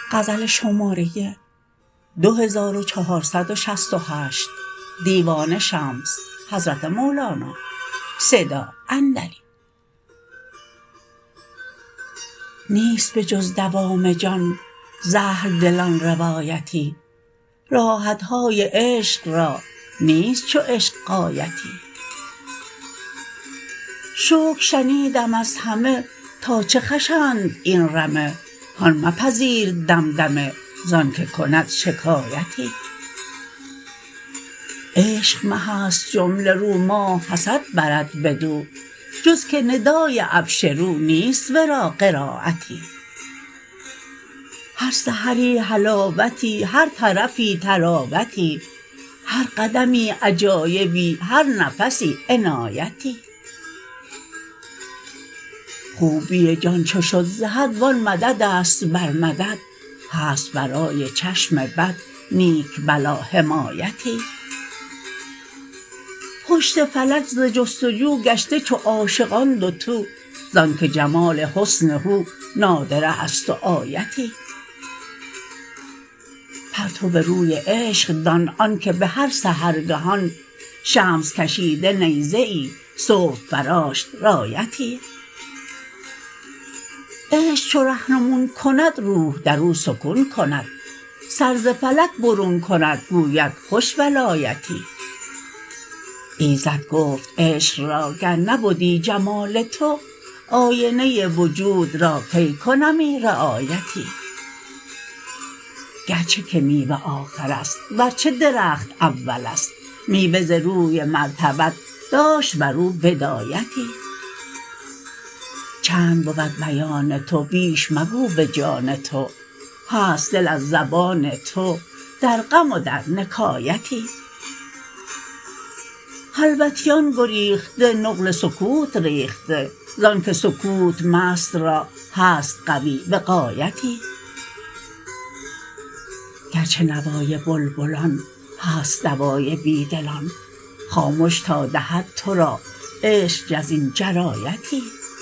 غزل شماره 2468 دیوان شمس حضرت مولانا صدا اندری. نیست به جز دوام جان زهر دلان روایتی، راحت های عشق را نیست چو عشق غایتی. شکر شنیدم از همه تا چه خوشند این رمه، هان مپذیر دمدمه زان که کند شکایتی. عشق مه است جمله رو ماه حسد برد بدو، جز که ندای ابشروا نیست ورا قرایتی. هر سحری حلاوتی، هر طرفی طراوتی، هر قدمی عجایبی، هر نفسی عنایتی. خوبی جان چو شد ز حد وان مدد است بر مدد، هست برای چشم بد نیک بلا حمایتی. پشت فلک ز جستجو گشته چو عاشقان دوتو، زانک جمال حسن هو نادره است و آیتی. پرتو روی عشق دان آنک به هر سحرگهان شمس کشیده نیزه ای صبح فراشت رایتی. عشق چو رهنمون کند روح در او سکون کند، سر ز فلک برون کند گوید خوش ولایتی. ایزد گفت عشق را گر نبدی جمال تو، آینه وجود را کی کنمی رعایتی. گرچه که میوه آخر است ورچه درخت اول است، میوه ز روی مرتبت داشت بر او بدایتی. چند بود بیان تو بیش مگو به جان تو، هست دل از زبان تو در غم و در نکایتی. خلوتیان گریخته نقل سکوت ریخته، زانک سکوت مست را هست قوی وقایتی. گرچه نوای بلبلان هست دوای بی دلان، خامش تا دهد تو را عشق جزین جرایتی.